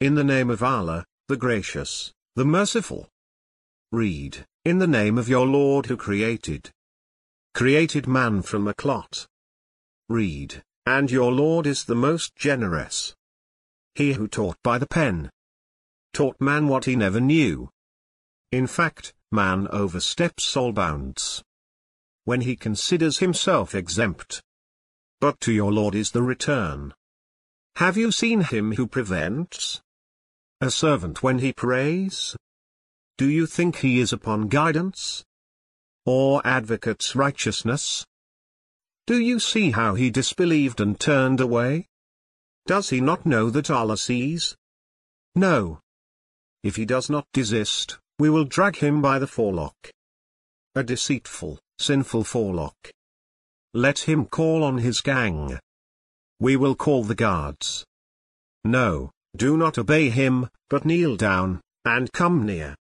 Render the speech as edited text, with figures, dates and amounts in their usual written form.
In the name of Allah, the Gracious, the Merciful. Read, in the name of your Lord who created man from a clot. Read, and your Lord is the most generous. He who taught by the pen taught man what he never knew. In fact, man oversteps all bounds when he considers himself exempt. But to your Lord is the return. Have you seen him who prevents a servant when he prays? Do you think he is upon guidance, or advocates righteousness? Do you see how he disbelieved and turned away? Does he not know that Allah sees? No. If he does not desist, we will drag him by the forelock. A deceitful, sinful forelock. Let him call on his gang. We will call the guards. No, do not obey him, but kneel down, and come near.